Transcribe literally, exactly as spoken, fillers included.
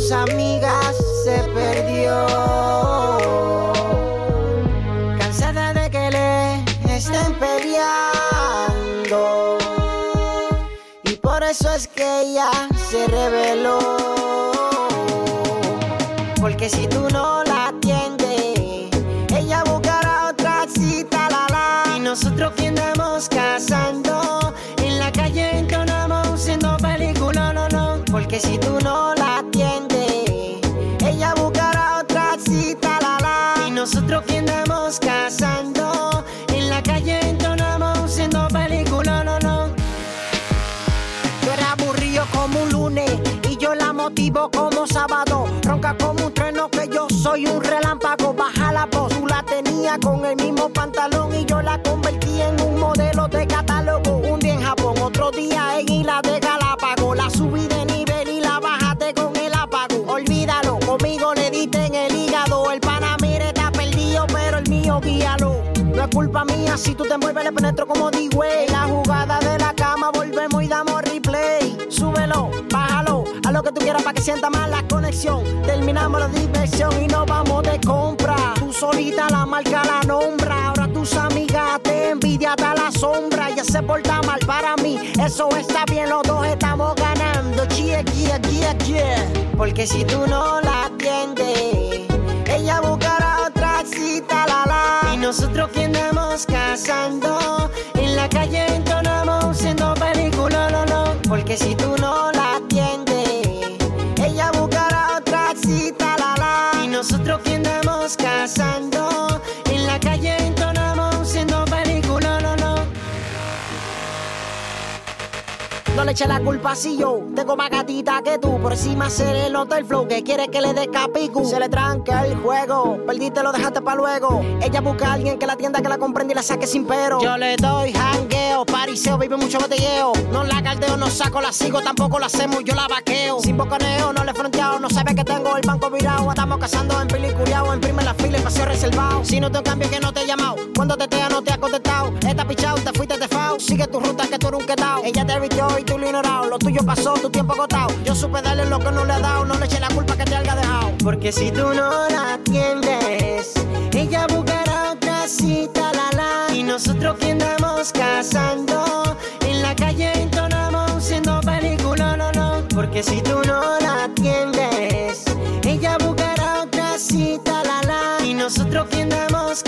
tus amigas se perdió. Cansada de que le estén peleando, y por eso es que ella se rebeló. Porque si tú no la atiendes, ella buscará otra cita, la la. Y nosotros que andamos cazando, en la calle entonamos siendo película, no, no. Porque si tú no la atiendes, ella buscará otra cita, la la. Y nosotros que andamos cazando, en la calle entonamos siendo película, no, no. Tú eres aburrido como un lunes y yo la motivo como sábado. Ronca como un trueno que yo soy un relámpago. Baja la voz, tú la tenías con el mismo pantalón y yo la convertí en un modelo de catálogo. Un día en Japón, otro día en Isla de Galápagos. La subí de nivel y la bajaste con el apago. Olvídalo, conmigo le diste en el hígado. El Panamera está perdido, pero el mío guíalo. No es culpa mía si tú te envuelves, le penetro como D-Way. La jugada de la cama, volvemos y damos replay. Súbelo, bájalo, haz lo que tú quieras para que sienta más la conexión. Terminamos la diversión y nos vamos de compra. Tú solita la marca la nombra. Ahora tus amigas te envidian a la sombra. Ya se porta mal para mí, eso está bien, los dos estamos ganando. Yeah, yeah, yeah, yeah. Porque si tú no la atiendes, ella buscará otra cita, la la. Y nosotros que andamos cazando, en la calle entonamos siendo película, no, no. Porque si tú no la atiendes, ella buscará otra cita, la la. Y nosotros que andamos cazando, en la calle entonamos siendo película, no, no. No le eche la culpa si yo tengo más gatita que tú. Por encima se le nota el flow que quiere que le dé capicu. Se le tranca el juego, perdiste, lo dejaste pa' luego. Ella busca a alguien que la atienda, que la comprenda y la saque sin pero. Yo le doy jangueo, pariseo, vive mucho botelleo. No la caldeo, no saco, la sigo, tampoco la hacemos, yo la vaqueo. Sin bocaneo, no le he fronteado, no sabe que tengo el banco virado. Estamos cazando en peliculeado, imprime la fila, espacio reservado. Si no te cambio que no te he llamado, cuando te tea no te ha contestado. Está pichado, te fuiste de fao, sigue tu ruta que tú eres un quedao. Ella te vistió y tú lo ignorado, lo tuyo pasó, tu tiempo agotado. Yo supe darle lo que no le he dado, no le eché la culpa que te haya dejado. Porque si tú no la atiendes, ella buscará otra cita, la la. Y nosotros que andamos cazando, en la calle entonamos siendo película, no, no. Porque si tú no la atiendes, ella buscará otra cita, la la. Y nosotros que andamos